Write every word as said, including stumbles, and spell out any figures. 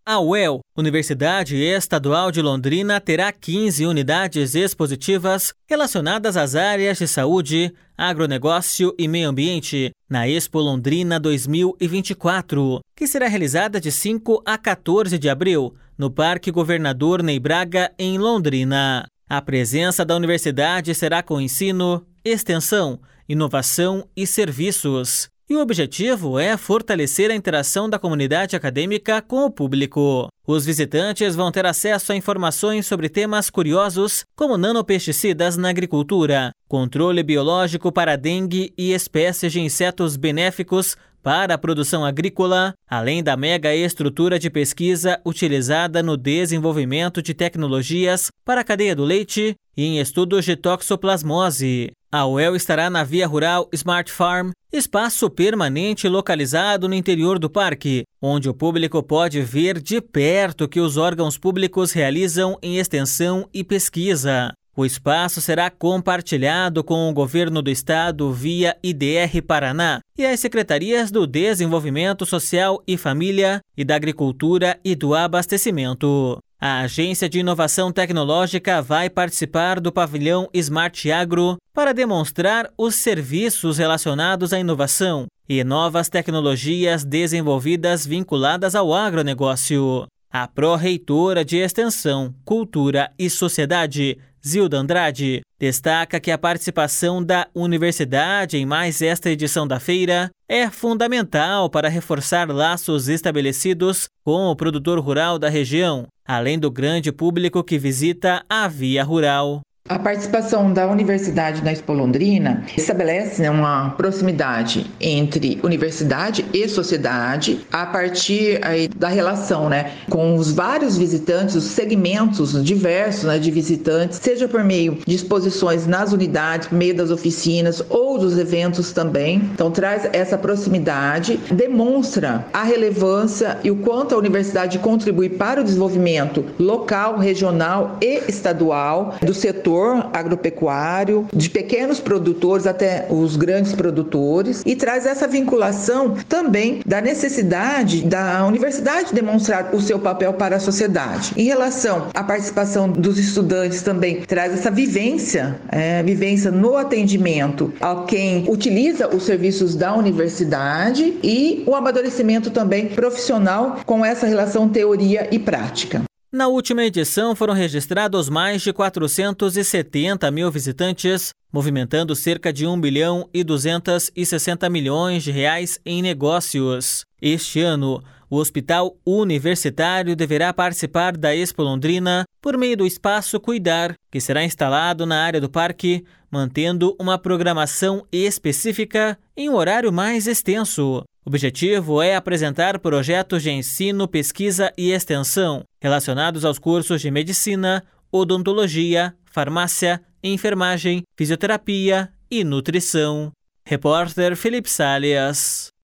A U E L, Universidade Estadual de Londrina, terá quinze unidades expositivas relacionadas às áreas de saúde, agronegócio e meio ambiente na Expo Londrina dois mil e vinte e quatro, que será realizada de cinco a quatorze de abril no Parque Governador Ney Braga, em Londrina. A presença da universidade será com ensino, extensão, inovação e serviços. E o objetivo é fortalecer a interação da comunidade acadêmica com o público. Os visitantes vão ter acesso a informações sobre temas curiosos como nanopesticidas na agricultura, controle biológico para dengue e espécies de insetos benéficos para a produção agrícola, além da mega estrutura de pesquisa utilizada no desenvolvimento de tecnologias para a cadeia do leite e em estudos de toxoplasmose. A U E L estará na Via Rural Smart Farm, espaço permanente localizado no interior do parque, onde o público pode ver de perto o que os órgãos públicos realizam em extensão e pesquisa. O espaço será compartilhado com o governo do estado via I D R Paraná e as secretarias do Desenvolvimento Social e Família e da Agricultura e do Abastecimento. A Agência de Inovação Tecnológica vai participar do pavilhão Smart Agro para demonstrar os serviços relacionados à inovação e novas tecnologias desenvolvidas vinculadas ao agronegócio. A pró-reitora de Extensão, Cultura e Sociedade, Zilda Andrade, destaca que a participação da universidade em mais esta edição da feira é fundamental para reforçar laços estabelecidos com o produtor rural da região, além do grande público que visita a Via Rural. A participação da universidade na Expo Londrina estabelece uma proximidade entre universidade e sociedade a partir aí da relação, né, com os vários visitantes, os segmentos diversos, né, de visitantes, seja por meio de exposições nas unidades, por meio das oficinas ou dos eventos também. Então traz essa proximidade, demonstra a relevância e o quanto a universidade contribui para o desenvolvimento local, regional e estadual do setor agropecuário, de pequenos produtores até os grandes produtores, e traz essa vinculação também da necessidade da universidade demonstrar o seu papel para a sociedade. Em relação à participação dos estudantes também traz essa vivência, é, vivência no atendimento a quem utiliza os serviços da universidade e o amadurecimento também profissional com essa relação teoria e prática. Na última edição foram registrados mais de quatrocentos e setenta mil visitantes, movimentando cerca de um bilhão e duzentos e sessenta milhões de reais em negócios. Este ano, o Hospital Universitário deverá participar da Expo Londrina por meio do Espaço Cuidar, que será instalado na área do parque, mantendo uma programação específica em um horário mais extenso. O objetivo é apresentar projetos de ensino, pesquisa e extensão relacionados aos cursos de medicina, odontologia, farmácia, enfermagem, fisioterapia e nutrição. Repórter Felipe Salles.